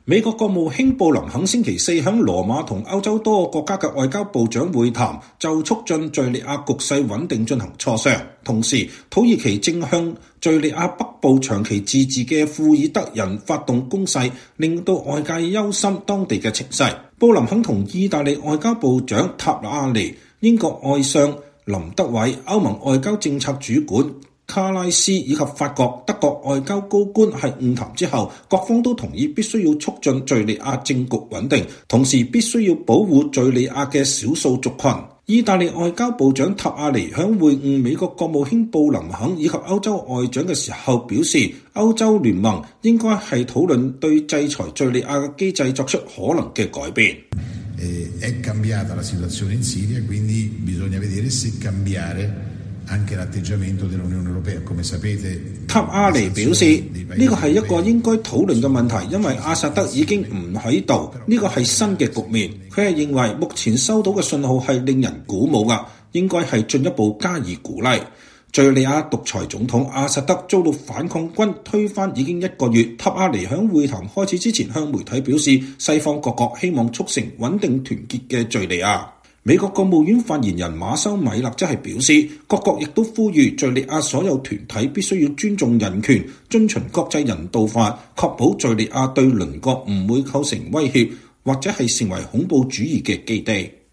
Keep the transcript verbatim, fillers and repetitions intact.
美國國務卿布林肯星期四喺羅馬同歐洲多個國家嘅外交部長會談，就促進敘利亞局勢穩定進行磋商。同時，土耳其正向敘利亞北部長期自治嘅庫爾德人發動攻勢，令到外界憂心當地嘅情勢。布林肯同意大利外交部長塔亞尼、英國外相林德偉、歐盟外交政策主管卡拉斯以及法國、德國外交高官喺晤談之後，各方都同意必須要促進敘利亞政局穩定，同時必須要保護敘利亞嘅少數族群。意大利外交部長塔亞尼響會晤美國國務卿布林肯以及歐洲外長嘅時候表示，歐洲聯盟應該係討論對制裁敘利亞嘅機制作出可能嘅改變。 È cambiata la situazione in Siria, quindi bisogna vedere se cambiare anche l'atteggiamento dell'Unione Europea. Come sapete， 塔亞尼表示，呢個係一個應該討論嘅問題，因為阿薩德已經唔喺度，呢個係新嘅局面。佢係認為目前收到嘅信號係令人鼓舞㗎，應該係進一步加以鼓勵。敘利亞獨裁總統阿薩德遭到反抗軍推翻已經一個月。塔亞尼喺會談開始之前向媒體表示，西方各國希望促成穩定團結嘅敘利亞。美國國務院發言人馬修米勒則係表示，各國亦都呼籲敘利亞所有團體必須要尊重人權，遵循國際人道法，確保敘利亞對鄰國唔會構成威脅，或者係成為恐怖主義嘅基地。